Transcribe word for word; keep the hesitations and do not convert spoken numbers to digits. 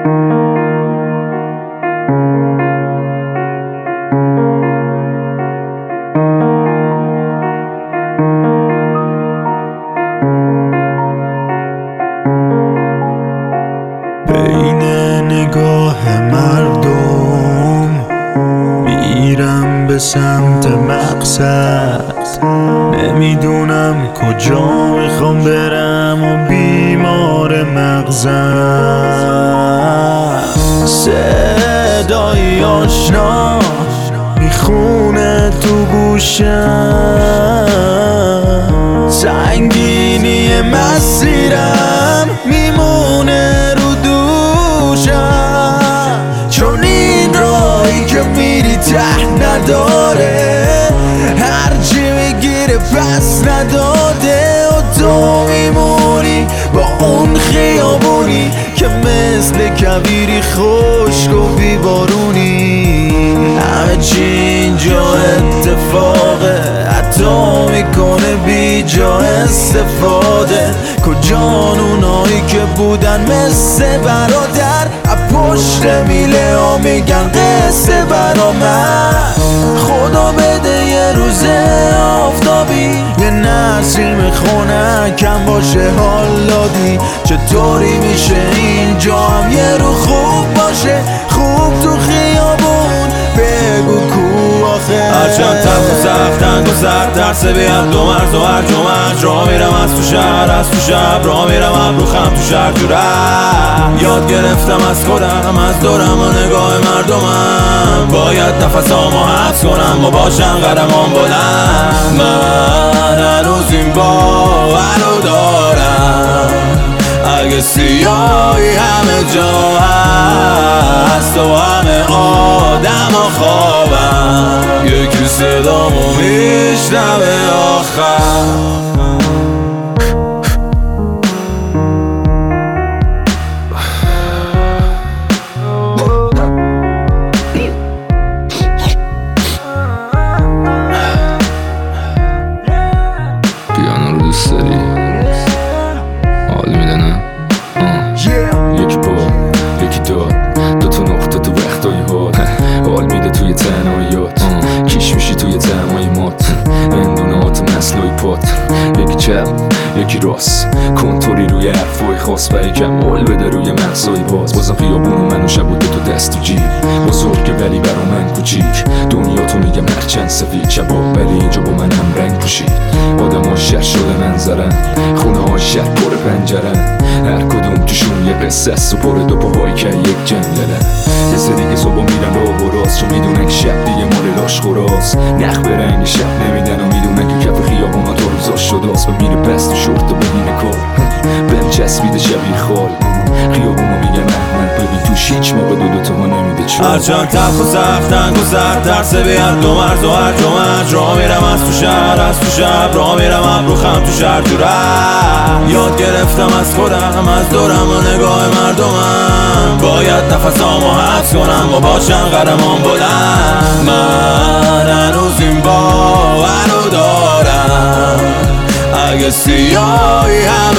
بین نگاه مردم میرم به سمت مقصد، نمیدونم کجا میخوام برم و بیمار مغزم. صدای آشنا میخونه تو گوشم، سنگینی مسیرم میمونه رو دوشم، چون این راهی که میری ته نداره، هرچی میگیره پس نداده، و تو میمونی با اون خیابونی که مثل کویری خشک و بیبارونی. همه چی اینجا اتفاقه، حتی میکنه بی جا استفاده. کجان اونایی که بودن مثل برادر، پشت میله ها میگن قصه برا من. خدا بده یه روز آفتابی، یه نسیم خنکم باشه حالادی. چطوری میشه اینجا هم یه رو خوب باشه، خوب تو خیابون بگو کو آخه. هرچند تب و سختند و سخت ترس بیم دو مرز و هر جمعج، راه میرم از تو شهر از تو شب، راه میرم ابرو خم تو شهر تو ره. یاد گرفتم از خودم از دورم و نگاه مردمم، باید نفسامو حبس کنم و باشم قدمام بلند. من هنوز این باورو دارم، اگه سیاهی همه جا هست و همه آدم ها خوابم، یکی صدامو میشنوه آخر. پیانو رو دوست داری؟ حال میده نه؟ یکی پا یکی داد، دوتا نقطه تو وقتای حال، حال میده توی تنهاییات، کیش میشی توی تنهایی مات، اندونات مسلوی پات. یکی چپ یکی راست، کنتوری روی حرفای خاص و یکم حال بده روی مغزای باز. بازم خیابونو منو شب و دوتا دست تو جیب، بزرگه ولی برا من کوچیک. دنیا تو میگم هرچند سفید شبا، ولی اینجا با من هم رنگ پوشید. آدم ها شهر شده منظرن، خونه ها شهر پر پنجرن، هر کدوم توشون یه قصه است و پر دو پاهایی که یک جنگلن. یه سری که صبح میرن راه و راست، چون میدونن که شب دیگه مال لاش خوراست. نخ به رنگ شب نمیدن و میدونن که کف خیابونا تا روزاش شداست. و میره پس تو شورت و ببینه کار بهم چسبیده شبیه خال. خیابونو میگن احمد ببین توش هیچ موقع دو دوتا ما نمیده چون. هرچند تب و سختند و سخت ترس بیم دو مرز و هر جمعج، راه میرم از تو شهر از تو شب، راه میرم ابرو خم تو شهر تو ره. یاد گرفتم از خودم از دورم و نگاه مردمم، باید نفسامو حبس کنم و باشم قدمام بلند. من هنوز این باورو دارم، اگه سیاهی هم